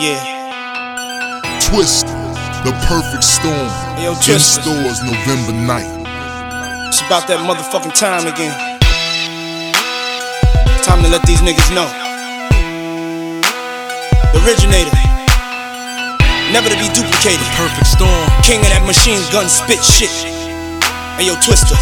Yeah. Twist, the perfect storm. Hey, yo, in Twist. stores November night. It's about that motherfucking time again. Time to let these niggas know. The originator, never to be duplicated. Perfect storm. King of that machine gun spit shit. Hey yo, Twister,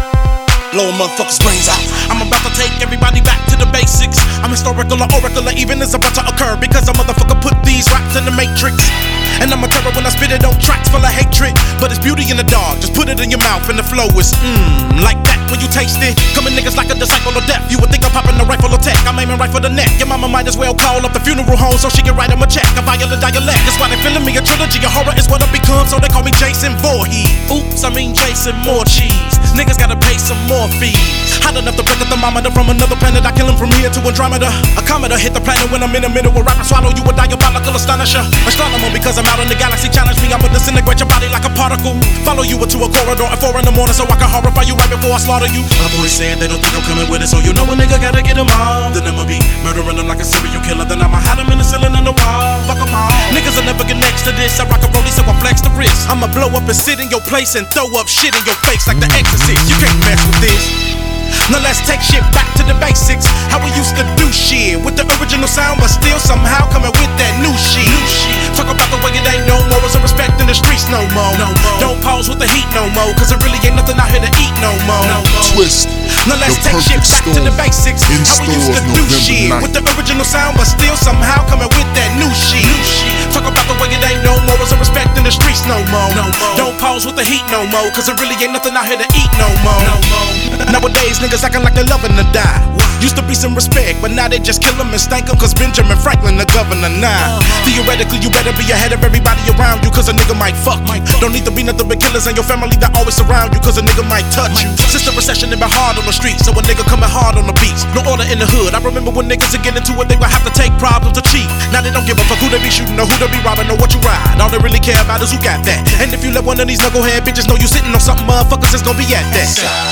blowing motherfuckers' brains out. I'm about to take everybody back to the basics. I'm historical or oracle, or even is about to occur, because a motherfucker put these raps in the matrix. And I'm a terror when I spit it on tracks full of hatred. But it's beauty in the dark, just put it in your mouth and the flow is like that when you taste it. Coming niggas like a disciple of death. You would think I'm popping a rifle of tech, I'm aiming right for the neck. Your mama might as well call up the funeral home so she can write him a check. A violent dialect, that's why they feeling me. A trilogy of horror is what I become, so they call me Jason Voorhees. Oops, I mean Jason more cheese. Niggas gotta pay some more fees. Hot enough to break a thermometer from another planet. I kill him from here to Andromeda. A cometer hit the planet when I'm in the middle of rap. I swallow you a diabolical astonisher. Astronomer, because I'm out in the galaxy. Challenge me, I'ma disintegrate your body like a particle. Follow you into a corridor at 4 in the morning so I can horrify you right before I slaughter you. My boys saying they don't think I'm coming with it, so you know a nigga gotta get them all. Then I'ma be murdering them like a serial killer. Then I'ma hide them in the ceiling and the wall. Fuck them all. Niggas will never get next to this. I rock a rollie so I flex the wrist. I'ma blow up and sit in your place and throw up shit in your face like the Exorcist. You can't mess with this. Now let's take shit back to the basics. How we used to do shit with the original sound, but still somehow coming with that new shit. Talk about the way it ain't no more. Is respect in the streets no more. Don't pause with the heat no more, cause it really ain't nothing out here to eat no more. Twist, now let's the take shit perfect back to the storm. basics. In How we used to stores do November shit night. with the original sound, but still somehow coming with that new shit. Talk about the way it ain't no more. Is respect in the streets no more. Don't pause with the heat no more, cause it really ain't nothing out here to eat no more. Nowadays niggas acting like they're loving to die. Used to be some respect, but now they just kill them and stank them, cause Benjamin Franklin the governor now. Theoretically you better be ahead of everybody around you, cause a nigga might fuck you. Don't need to be nothing but killers and your family that always surround you, cause a nigga might touch you. Since the recession it been hard on the streets, so a nigga coming hard on the beats. No order in the hood. I remember when niggas would get into it, they would have to take problems to cheat. Now they don't give a fuck who they be shooting or who they be robbing or what you ride. All they really care about is who got that. And if you let one of these knucklehead bitches know you sitting on something, motherfuckers is gonna be at that.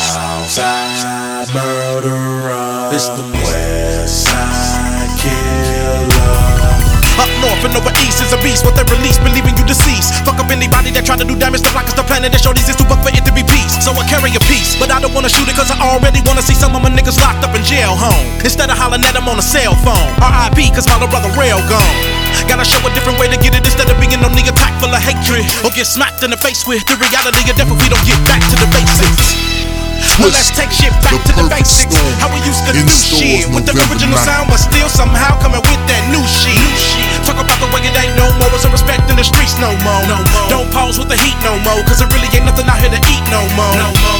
Southside murderer, it's the West Side Killer. Up north and over east is a beast, what they release, believing you deceased. Fuck up anybody that try to do damage to rock us the planet. That shorties is too fuck for it to be peace. So I carry a piece, but I don't wanna shoot it, cause I already wanna see some of my niggas locked up in jail home. Instead of hollering at them on a cell phone. R.I.P. cause my little brother rail gone. Gotta show a different way to get it instead of being on the attack full of hatred, or get smacked in the face with the reality of death if we don't get back to the basics. Well, let's take shit back to the basics. How we used to do shit with the original sound, but still somehow coming with that new shit. Talk about the way it ain't no more. Is respect in the streets no more. Don't pause with the heat no more, cause it really ain't nothing out here to eat no more.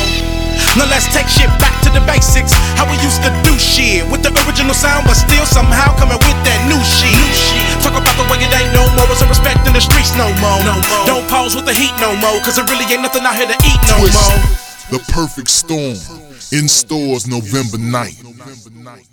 Now let's take shit back to the basics. How we used to do shit with the original sound, but still somehow coming with that new shit. Talk about the way it ain't no more. Is respect in the streets no more. Don't pause with the heat no more, cause it really ain't nothing out here to eat no more. The perfect storm in stores November night.